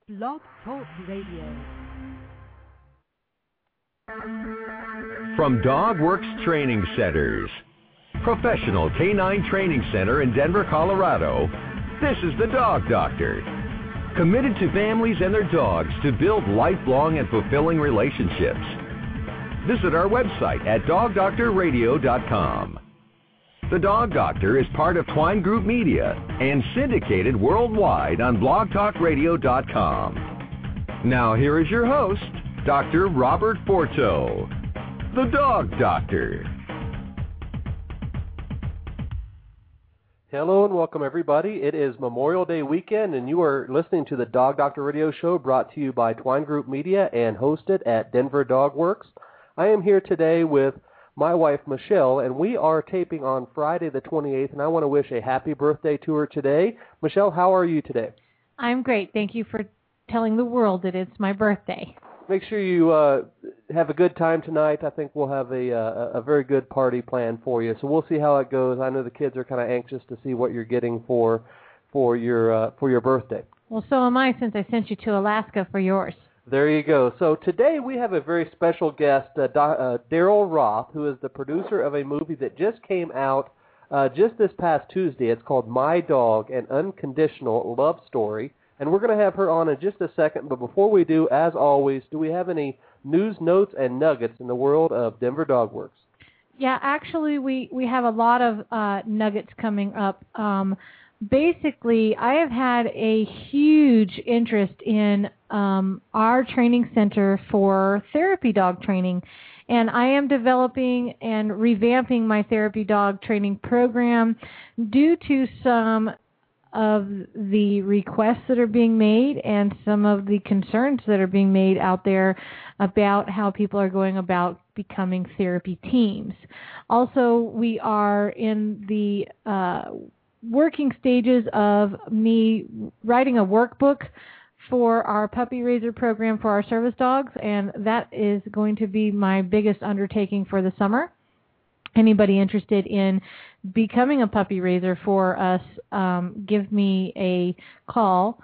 Blog Talk Radio. From DogWorks Training Centers, professional canine training center in Denver, Colorado, this is the Dog Doctor. Committed to families and their dogs to build lifelong and fulfilling relationships. Visit our website at dogdoctorradio.com. The Dog Doctor is part of Twine Group Media and syndicated worldwide on blogtalkradio.com. Now here is your host, Dr. Robert Forto, the Dog Doctor. Hello and welcome, everybody. It is Memorial Day weekend, and you are listening to the Dog Doctor Radio Show brought to you by Twine Group Media and hosted at Denver Dog Works. I am here today with my wife, Michelle, and we are taping on Friday the 28th, and I want to wish a happy birthday to her today. Michelle, how are you today? I'm great. Thank you for telling the world that it's my birthday. Make sure you have a good time tonight. I think we'll have a very good party planned for you. So we'll see how it goes. I know the kids are kind of anxious to see what you're getting for your birthday. Well, so am I, since I sent you to Alaska for yours. There you go. So today we have a very special guest, Daryl Roth, who is the producer of a movie that just came out just this past Tuesday. It's called My Dog, An Unconditional Love Story. And we're going to have her on in just a second. But before we do, as always, do we have any news, notes, and nuggets in the world of Denver Dog Works? Yeah, actually, we have a lot of nuggets coming up. Basically, I have had a huge interest in our training center for therapy dog training, and I am developing and revamping my therapy dog training program due to some of the requests that are being made and some of the concerns that are being made out there about how people are going about becoming therapy teams. Also, we are in the working stages of me writing a workbook for our puppy raiser program for our service dogs, and that is going to be my biggest undertaking for the summer. Anybody interested in becoming a puppy raiser for us, give me a call,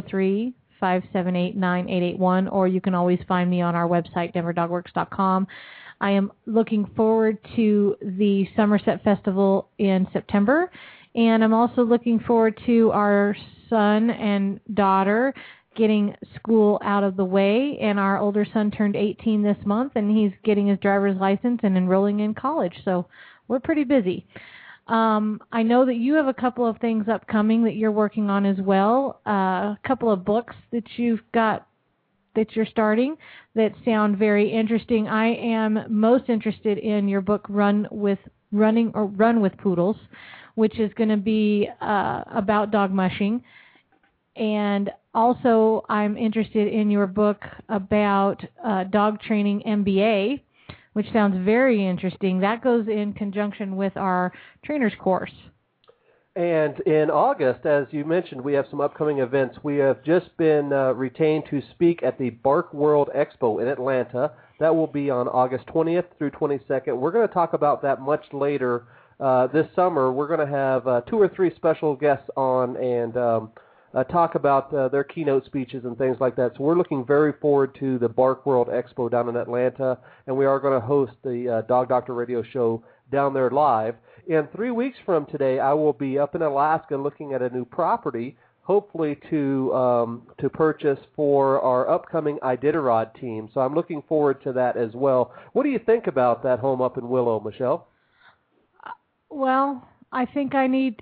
303-578-9881, or you can always find me on our website, denverdogworks.com. I am looking forward to the Somerset Festival in September, and I'm also looking forward to our son and daughter getting school out of the way, and our older son turned 18 this month, and he's getting his driver's license and enrolling in college, so we're pretty busy. I know that you have a couple of things upcoming that you're working on as well, a couple of books that you've got that you're starting that sound very interesting. I am most interested in your book, Run with Poodles, which is going to be about dog mushing. And also, I'm interested in your book about dog training MBA, which sounds very interesting. That goes in conjunction with our trainer's course. And in August, as you mentioned, we have some upcoming events. We have just been retained to speak at the Bark World Expo in Atlanta. That will be on August 20th through 22nd. We're going to talk about that much later this summer. We're going to have 2 or 3 special guests on and talk about their keynote speeches and things like that. So we're looking very forward to the Bark World Expo down in Atlanta, and we are going to host the Dog Doctor Radio Show down there live. And 3 weeks from today, I will be up in Alaska looking at a new property, hopefully to purchase for our upcoming Iditarod team. So I'm looking forward to that as well. What do you think about that home up in Willow, Michelle? Well, I think I need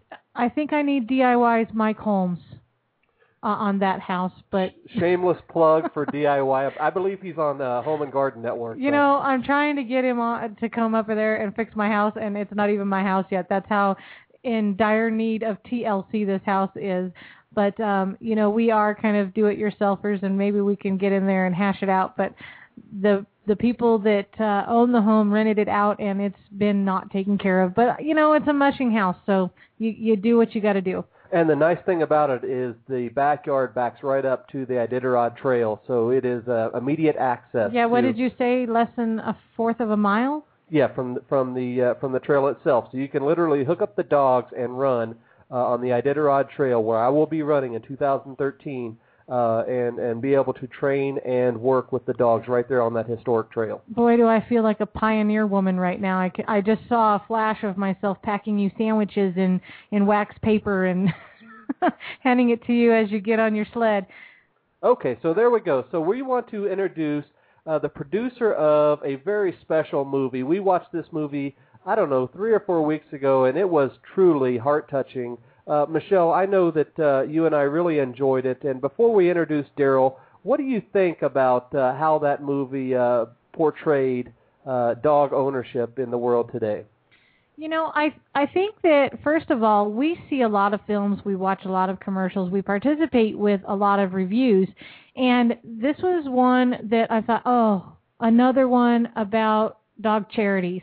DIY's Mike Holmes on that house, but shameless plug for DIY. I believe he's on the Home and Garden Network. You know, I'm trying to get him on to come up there and fix my house, and it's not even my house yet. That's how in dire need of TLC this house is. But you know, we are kind of do-it-yourselfers, and maybe we can get in there and hash it out. But the people that own the home rented it out, and it's been not taken care of. But you know, it's a mushing house, so you do what you got to do. And the nice thing about it is the backyard backs right up to the Iditarod Trail, so it is immediate access. Yeah, what did you say? Less than a fourth of a mile? Yeah, from the trail itself. So you can literally hook up the dogs and run on the Iditarod Trail, where I will be running in 2013 and be able to train and work with the dogs right there on that historic trail. Boy, do I feel like a pioneer woman right now. I just saw a flash of myself packing you sandwiches in wax paper and handing it to you as you get on your sled. Okay, so there we go. So we want to introduce the producer of a very special movie. We watched this movie, I don't know, 3 or 4 weeks ago, and it was truly heart-touching. Michelle, I know that you and I really enjoyed it, and before we introduce Daryl, what do you think about how that movie portrayed dog ownership in the world today? You know, I think that, first of all, we see a lot of films, we watch a lot of commercials, we participate with a lot of reviews, and this was one that I thought, oh, another one about dog charities.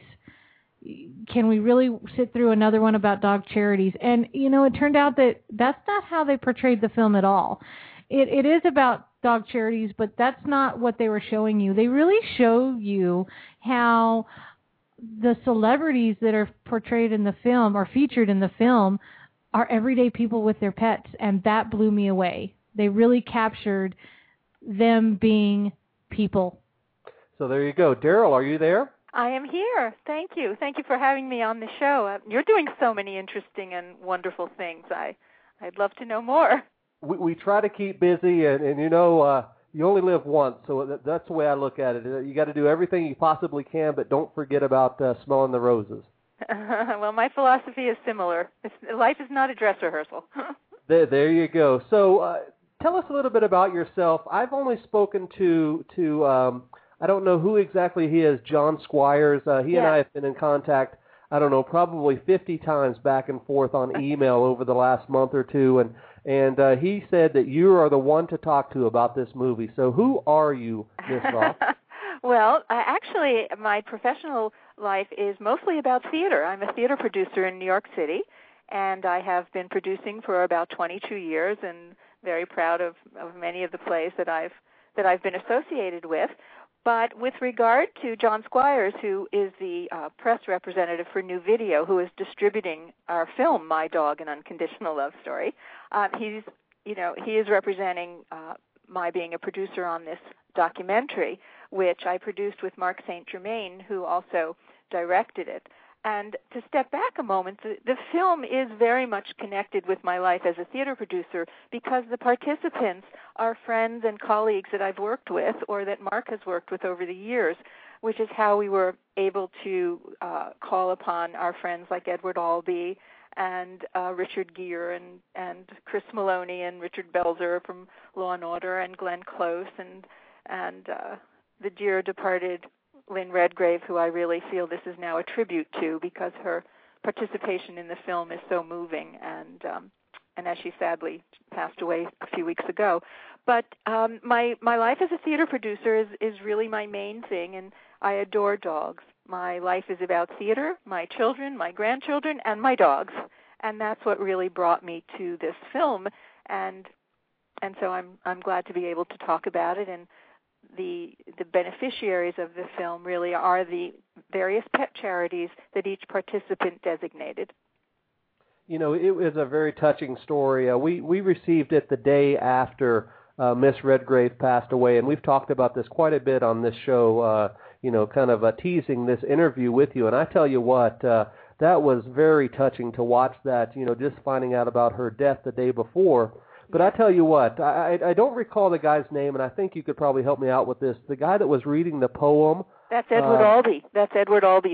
Can we really sit through another one about dog charities? And, you know, it turned out that that's not how they portrayed the film at all. It is about dog charities, but that's not what they were showing you. They really show you how the celebrities that are portrayed in the film or featured in the film are everyday people with their pets, and that blew me away. They really captured them being people. So there you go. Daryl, are you there? I am here. Thank you. Thank you for having me on the show. You're doing so many interesting and wonderful things. I'd love to know more. We try to keep busy, and you know, you only live once, so that's the way I look at it. You got to do everything you possibly can, but don't forget about smelling the roses. Well, my philosophy is similar. Life is not a dress rehearsal. There you go. So tell us a little bit about yourself. I've only spoken to I don't know who exactly he is, John Squires. He and I have been in contact, I don't know, probably 50 times back and forth on email over the last month or two, and he said that you are the one to talk to about this movie. So who are you, Ms. Roth? Well, actually, my professional life is mostly about theater. I'm a theater producer in New York City, and I have been producing for about 22 years and very proud of many of the plays that I've been associated with. But with regard to John Squires, who is the press representative for New Video, who is distributing our film, My Dog, An Unconditional Love Story, he is representing my being a producer on this documentary, which I produced with Mark St. Germain, who also directed it. And to step back a moment, the film is very much connected with my life as a theater producer because the participants are friends and colleagues that I've worked with or that Mark has worked with over the years, which is how we were able to call upon our friends like Edward Albee and Richard Gere and Chris Maloney and Richard Belzer from Law & Order and Glenn Close and the dear departed Lynn Redgrave, who I really feel this is now a tribute to because her participation in the film is so moving, and as she sadly passed away a few weeks ago. But my life as a theater producer is really my main thing, and I adore dogs. My life is about theater, my children, my grandchildren, and my dogs, and that's what really brought me to this film, and so I'm glad to be able to talk about it. And the beneficiaries of the film really are the various pet charities that each participant designated. You know, it was a very touching story. We received it the day after Miss Redgrave passed away, and we've talked about this quite a bit on this show, kind of teasing this interview with you. And I tell you what, that was very touching to watch that, just finding out about her death the day before. But I tell you what, I don't recall the guy's name, and I think you could probably help me out with this. The guy that was reading the poem. That's Edward Albee. That's Edward Albee,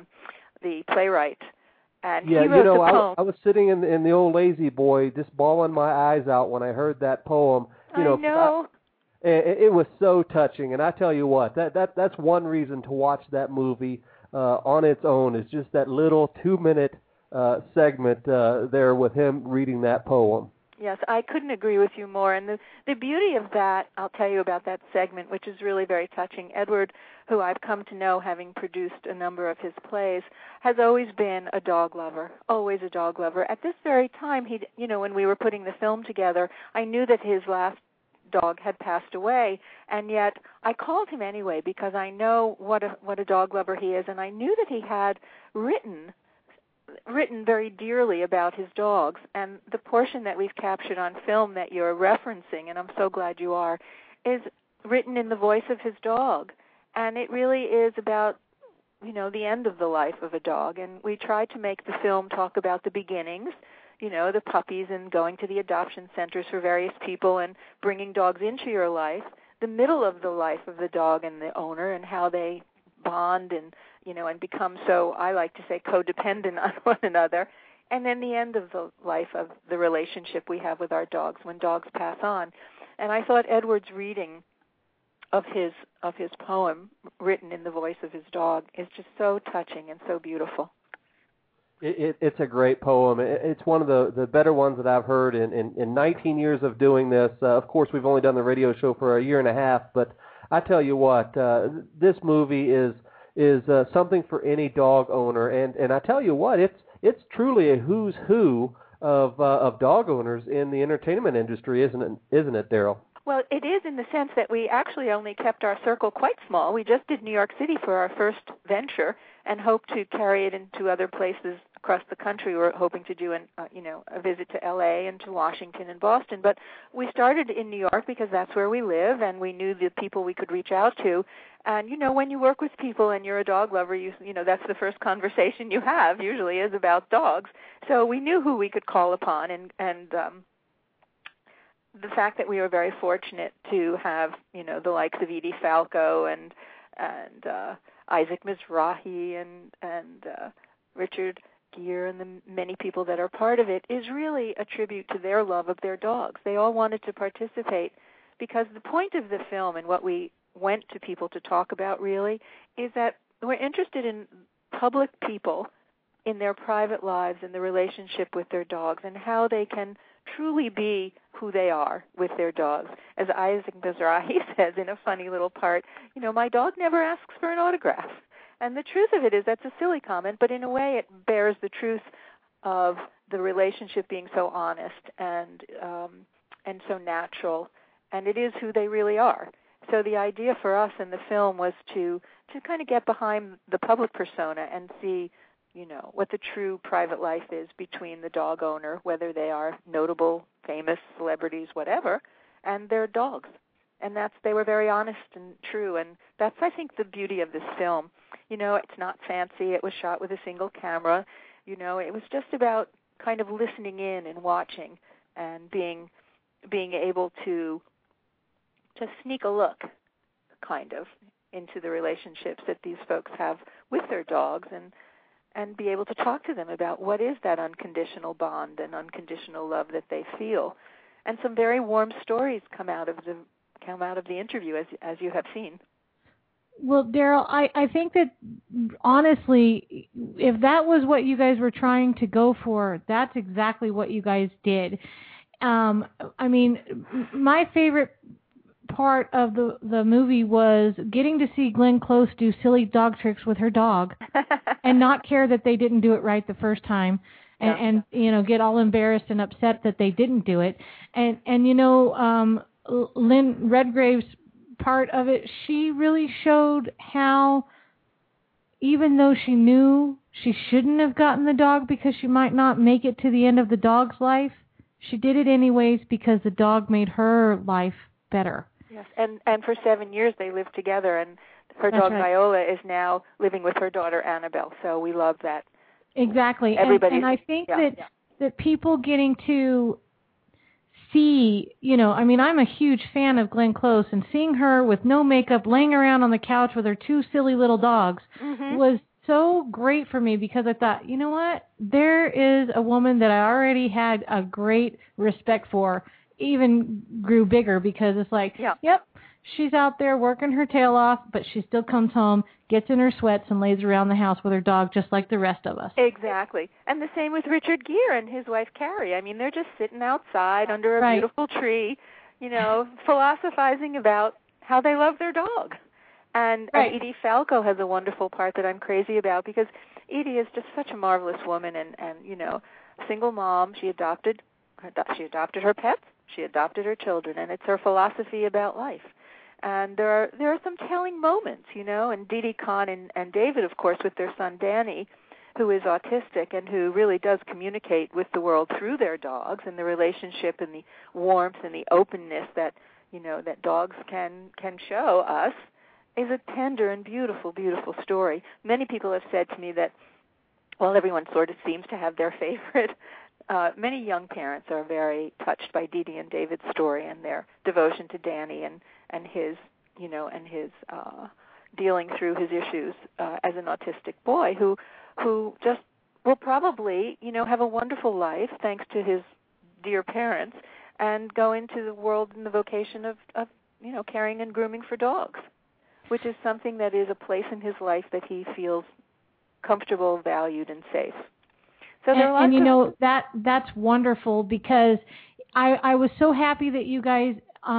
the playwright. And yeah, he wrote the poem. I was sitting in the old Lazy Boy, just bawling my eyes out when I heard that poem. I know. It was so touching, and I tell you what, that's one reason to watch that movie on its own. Is just that little 2-minute segment there with him reading that poem. Yes, I couldn't agree with you more. And the beauty of that, I'll tell you about that segment, which is really very touching. Edward, who I've come to know having produced a number of his plays, has always been a dog lover, always a dog lover. At this very time, when we were putting the film together, I knew that his last dog had passed away, and yet I called him anyway because I know what a dog lover he is, and I knew that he had written written very dearly about his dogs, and the portion that we've captured on film that you're referencing, and I'm so glad you are, is written in the voice of his dog. And it really is about, the end of the life of a dog. And we tried to make the film talk about the beginnings, the puppies and going to the adoption centers for various people and bringing dogs into your life, the middle of the life of the dog and the owner and how they bond and, and become so, I like to say, codependent on one another, and then the end of the life of the relationship we have with our dogs when dogs pass on. And I thought Edward's reading of his poem written in the voice of his dog is just so touching and so beautiful. It's a great poem. It's one of the better ones that I've heard in 19 years of doing this. Of course, we've only done the radio show for a year and a half, but I tell you what, this movie is something for any dog owner, and I tell you what, it's truly a who's who of dog owners in the entertainment industry, isn't it, Daryl? Well, it is in the sense that we actually only kept our circle quite small. We just did New York City for our first venture and hope to carry it into other places across the country. We're hoping to do a visit to L.A. and to Washington and Boston. But we started in New York because that's where we live, and we knew the people we could reach out to. And, when you work with people and you're a dog lover, you that's the first conversation you have usually is about dogs. So we knew who we could call upon, and the fact that we were very fortunate to have, the likes of Edie Falco and Isaac Mizrahi and Richard Gere and the many people that are part of it is really a tribute to their love of their dogs. They all wanted to participate because the point of the film and what we went to people to talk about really is that we're interested in public people in their private lives and the relationship with their dogs and how they can truly be who they are with their dogs. As Isaac Mizrahi says in a funny little part, my dog never asks for an autograph. And the truth of it is that's a silly comment, but in a way it bears the truth of the relationship being so honest and so natural, and it is who they really are. So the idea for us in the film was to kind of get behind the public persona and see what the true private life is between the dog owner, whether they are notable, famous, celebrities, whatever, and their dogs. And they were very honest and true, and that's, I think, the beauty of this film. It's not fancy. It was shot with a single camera. It was just about kind of listening in and watching and being able to sneak a look, kind of, into the relationships that these folks have with their dogs and be able to talk to them about what is that unconditional bond and unconditional love that they feel. And some very warm stories come out of the interview, as you have seen. Well, Daryl, I think that, honestly, if that was what you guys were trying to go for, that's exactly what you guys did. I mean, my favorite part of the movie was getting to see Glenn Close do silly dog tricks with her dog and not care that they didn't do it right the first time and get all embarrassed and upset that they didn't do it. And Lynn Redgrave's part of it, she really showed how, even though she knew she shouldn't have gotten the dog because she might not make it to the end of the dog's life, she did it anyways because the dog made her life better. Yes, and for 7 years they lived together, and her dog Viola is now living with her daughter Annabelle, so we love that. Exactly. And I think that people getting to see, I'm a huge fan of Glenn Close, and seeing her with no makeup laying around on the couch with her two silly little dogs was so great for me, because I thought, you know what, there is a woman that I already had a great respect for, even grew bigger, because it's like, yep, she's out there working her tail off, but she still comes home, gets in her sweats, and lays around the house with her dog just like the rest of us. Exactly. And the same with Richard Gere and his wife Carrie. I mean, they're just sitting outside under a beautiful tree, philosophizing about how they love their dog. And Edie Falco has a wonderful part that I'm crazy about, because Edie is just such a marvelous woman and single mom. She adopted her pets. She adopted her children, and it's her philosophy about life. And there are some telling moments, and Didi Khan and David, of course, with their son Danny, who is autistic and who really does communicate with the world through their dogs, and the relationship and the warmth and the openness that, you know, that dogs can show us is a tender and beautiful, beautiful story. Many people have said to me that, well, everyone sort of seems to have their favorite. Many young parents are very touched by Dee Dee and David's story and their devotion to Danny and his, you know, and his dealing through his issues as an autistic boy who just will probably, you know, have a wonderful life thanks to his dear parents and go into the world in the vocation of you know, caring and grooming for dogs, which is something that is a place in his life that he feels comfortable, valued, and safe. So there are and you know, that's wonderful, because I was so happy that you guys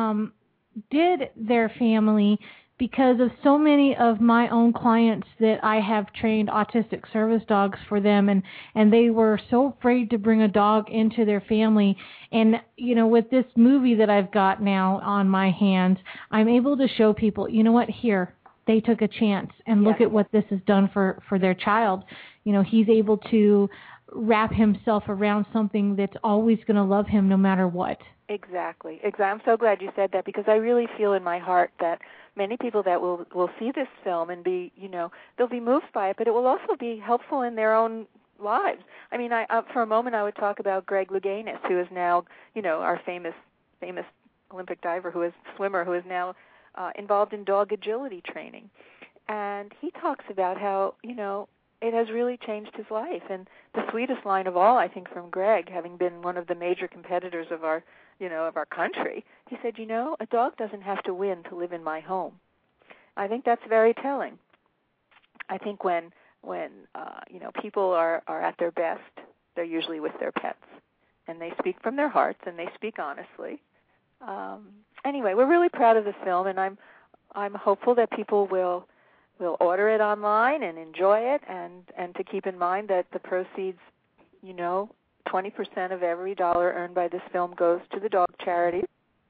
did their family, because of so many of my own clients that I have trained autistic service dogs for them, and they were so afraid to bring a dog into their family. And, you know, with this movie that I've got now on my hands, I'm able to show people, you know what, here, they took a chance, and look at what this has done for their child. You know, he's able to wrap himself around something that's always going to love him no matter what. Exactly. I'm so glad you said that, because I really feel in my heart that many people that will see this film and be, you know, they'll be moved by it, but it will also be helpful in their own lives. I mean, for a moment I would talk about Greg Louganis, who is now, you know, our famous Olympic diver, swimmer, who is now involved in dog agility training. And he talks about how, you know, it has really changed his life. And the sweetest line of all, I think, from Greg, having been one of the major competitors of our country, he said, you know, a dog doesn't have to win to live in my home. I think that's very telling. I think when you know, people are at their best, they're usually with their pets, and they speak from their hearts and they speak honestly. Anyway, we're really proud of the film, and I'm hopeful that people will order it online and enjoy it, and to keep in mind that the proceeds, you know, 20% of every dollar earned by this film goes to the dog charity.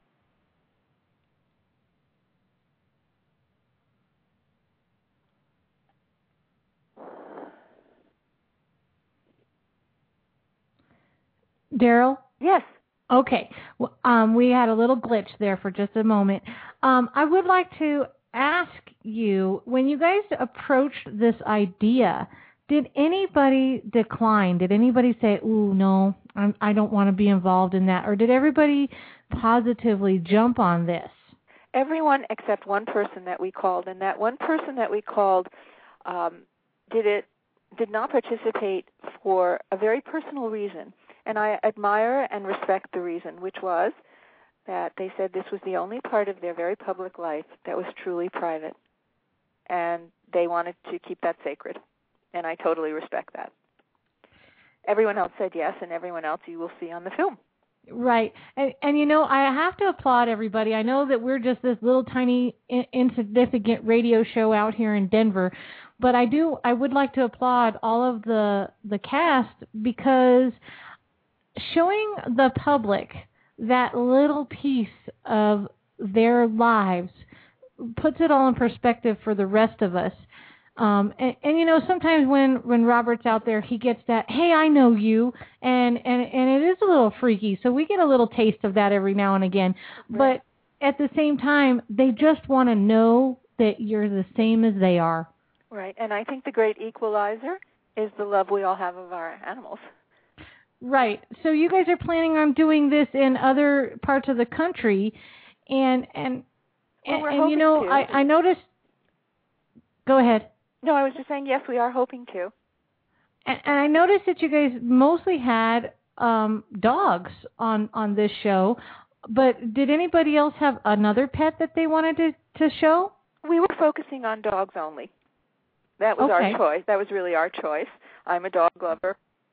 Daryl? Yes. Okay. Well, we had a little glitch there for just a moment. I would like to ask you, when you guys approached this idea, did anybody decline? Did anybody say, ooh, no, I don't want to be involved in that? Or did everybody positively jump on this? Everyone except one person that we called, and that one person that we called did not participate for a very personal reason. And I admire and respect the reason, which was that they said this was the only part of their very public life that was truly private, and they wanted to keep that sacred. And I totally respect that. Everyone else said yes, and everyone else you will see on the film. Right. And you know, I have to applaud everybody. I know that we're just this little tiny insignificant radio show out here in Denver, but I would like to applaud all of the cast, because showing the public that little piece of their lives puts it all in perspective for the rest of us. And you know, sometimes when Robert's out there, he gets that, hey, I know you, and it is a little freaky. So we get a little taste of that every now and again. Right. But at the same time, they just want to know that you're the same as they are. Right. And I think the great equalizer is the love we all have of our animals. Right. So you guys are planning on doing this in other parts of the country, and you know, I noticed. Go ahead. No, I was just saying, yes, we are hoping to. And I noticed that you guys mostly had dogs on this show, but did anybody else have another pet that they wanted to show? We were focusing on dogs only. That was our choice. That was really our choice. I'm a dog lover.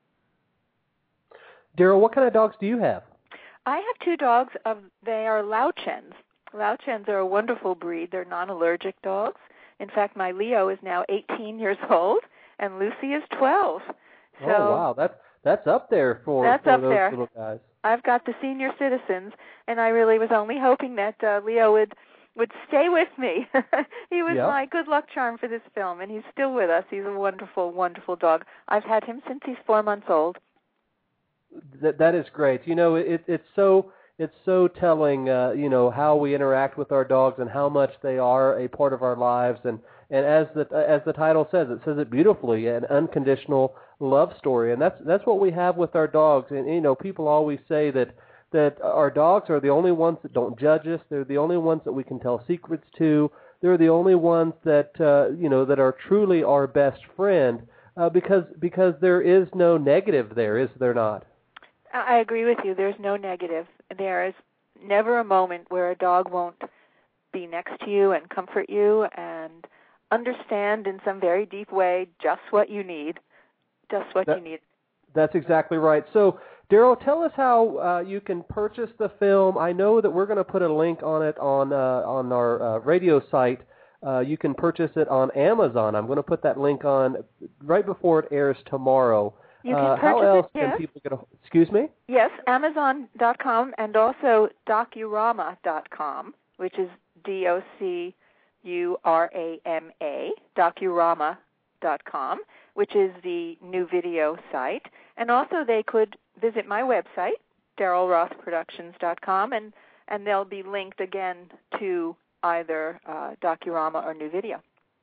Daryl, what kind of dogs do you have? I have two dogs. They are Lauchens. Lauchens are a wonderful breed. They're non-allergic dogs. In fact, my Leo is now 18 years old, and Lucy is 12. So wow, that's up there for those little guys. I've got the senior citizens, and I really was only hoping that Leo would would stay with me. He was Yep. my good luck charm for this film, and he's still with us. He's a wonderful, wonderful dog. I've had him since he's 4 months old. That is great. It's so telling, how we interact with our dogs and how much they are a part of our lives. And as the title says, it says it beautifully, an unconditional love story. And that's what we have with our dogs. And people always say that our dogs are the only ones that don't judge us. They're the only ones that we can tell secrets to. They're the only ones that that are truly our best friend because there is no negative there, is there not? I agree with you. There's no negative. There is never a moment where a dog won't be next to you and comfort you and understand in some very deep way just what you need. Just what you need. That's exactly right. So, Daryl, tell us how you can purchase the film. I know that we're going to put a link on it on our radio site. You can purchase it on Amazon. I'm going to put that link on right before it airs tomorrow. You can purchase how else it, can yes. people get a... Excuse me? Yes, Amazon.com and also Docurama.com, which is DOCURAMA, Docurama.com, which is the new video site. And also they could visit my website, DarylRothProductions.com, and they'll be linked again to either Docurama or New Video.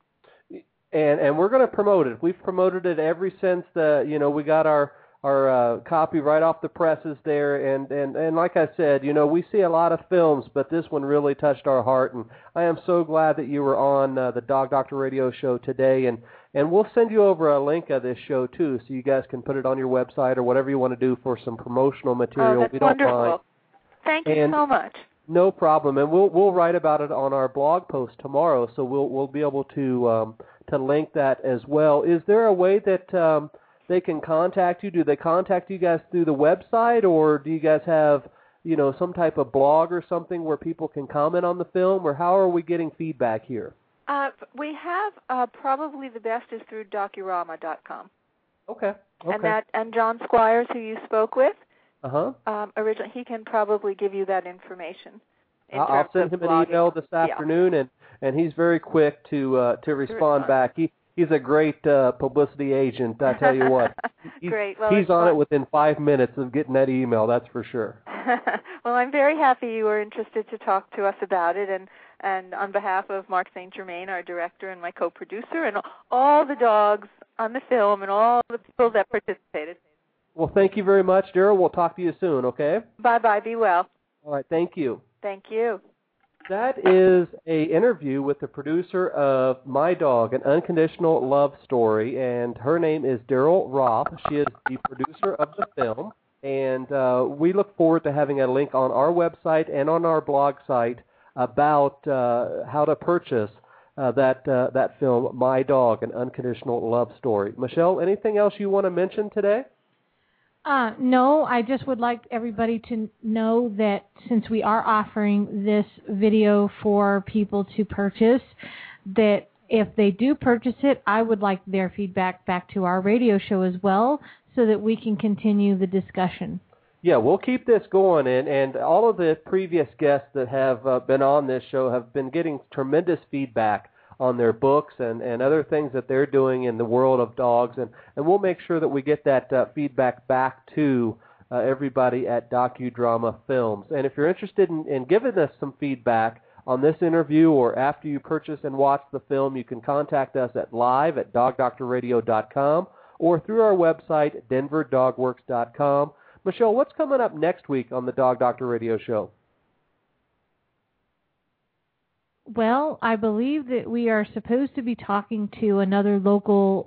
And we're going to promote it. We've promoted it ever since we got our copy right off the presses there. And like I said, we see a lot of films, but this one really touched our heart. And I am so glad that you were on the Dog Doctor Radio show today. And we'll send you over a link of this show, too, so you guys can put it on your website or whatever you want to do for some promotional material. Oh, that's wonderful. Mind. Thank you so much. No problem. And we'll write about it on our blog post tomorrow, so we'll be able to link that as well. Is there a way that they can contact you? Do they contact you guys through the website, or do you guys have some type of blog or something where people can comment on the film, or how are we getting feedback here? We have probably the best is through Docurama.com. Okay. And John Squires, who you spoke with, originally, he can probably give you that information. I'll send him an email this afternoon, and he's very quick to respond back. He's a great publicity agent, I tell you what. Great. Well, he's on it within 5 minutes of getting that email, that's for sure. Well, I'm very happy you were interested to talk to us about it, and on behalf of Mark St. Germain, our director and my co-producer, and all the dogs on the film and all the people that participated. Well, thank you very much, Daryl. We'll talk to you soon, okay? Bye-bye. Be well. All right. Thank you. Thank you. That is an interview with the producer of My Dog, An Unconditional Love Story, and her name is Daryl Roth. She is the producer of the film, and we look forward to having a link on our website and on our blog site about how to purchase that film, My Dog, An Unconditional Love Story. Michelle, anything else you want to mention today? No, I just would like everybody to know that since we are offering this video for people to purchase, that if they do purchase it, I would like their feedback back to our radio show as well so that we can continue the discussion. Yeah, we'll keep this going, and all of the previous guests that have been on this show have been getting tremendous feedback on their books and other things that they're doing in the world of dogs, and we'll make sure that we get that feedback back to everybody at Docudrama Films. And if you're interested in giving us some feedback on this interview or after you purchase and watch the film, you can contact us at live@dogdoctorradio.com or through our website, denverdogworks.com. Michelle, what's coming up next week on the Dog Doctor Radio Show? Well, I believe that we are supposed to be talking to another local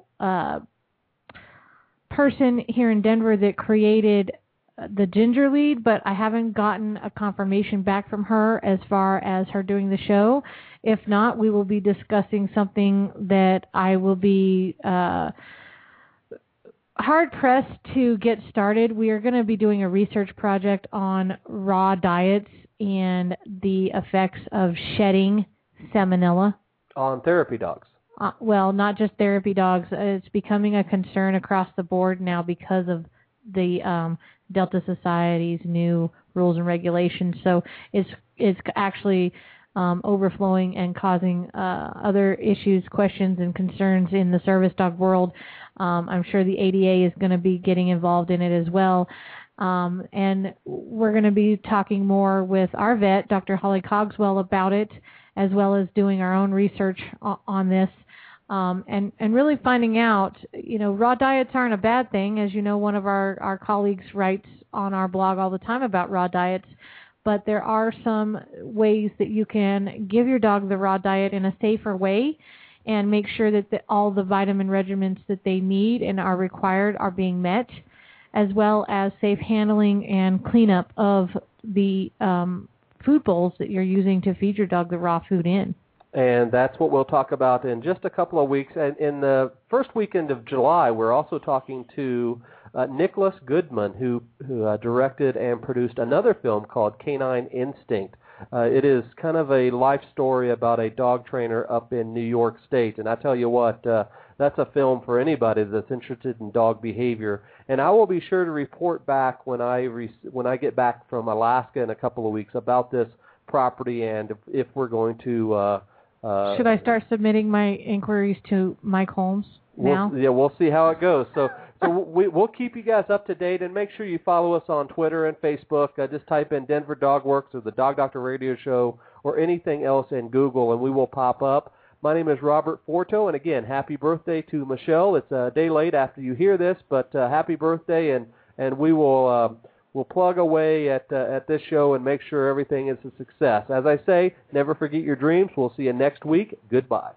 person here in Denver that created the Ginger Lead, but I haven't gotten a confirmation back from her as far as her doing the show. If not, we will be discussing something that I will be hard-pressed to get started. We are going to be doing a research project on raw diets and the effects of shedding salmonella. On therapy dogs. Well, not just therapy dogs. It's becoming a concern across the board now because of the Delta Society's new rules and regulations. So it's actually overflowing and causing other issues, questions, and concerns in the service dog world. I'm sure the ADA is going to be getting involved in it as well. And we're going to be talking more with our vet, Dr. Holly Cogswell, about it, as well as doing our own research on this, and really finding out, raw diets aren't a bad thing. As you know, one of our colleagues writes on our blog all the time about raw diets, but there are some ways that you can give your dog the raw diet in a safer way and make sure that all the vitamin regimens that they need and are required are being met, as well as safe handling and cleanup of the food bowls that you're using to feed your dog the raw food in. And that's what we'll talk about in just a couple of weeks. And in the first weekend of July, we're also talking to Nicholas Goodman, who directed and produced another film called Canine Instinct. It is kind of a life story about a dog trainer up in New York State. And I tell you what, that's a film for anybody that's interested in dog behavior. And I will be sure to report back when I get back from Alaska in a couple of weeks about this property and if we're going to... Should I start submitting my inquiries to Mike Holmes now? We'll see how it goes. So we'll keep you guys up to date, and make sure you follow us on Twitter and Facebook. Just type in Denver Dog Works or the Dog Doctor Radio Show or anything else in Google, and we will pop up. My name is Robert Forto, and again, happy birthday to Michelle. It's a day late after you hear this, but happy birthday, and we will we'll plug away at this show and make sure everything is a success. As I say, never forget your dreams. We'll see you next week. Goodbye.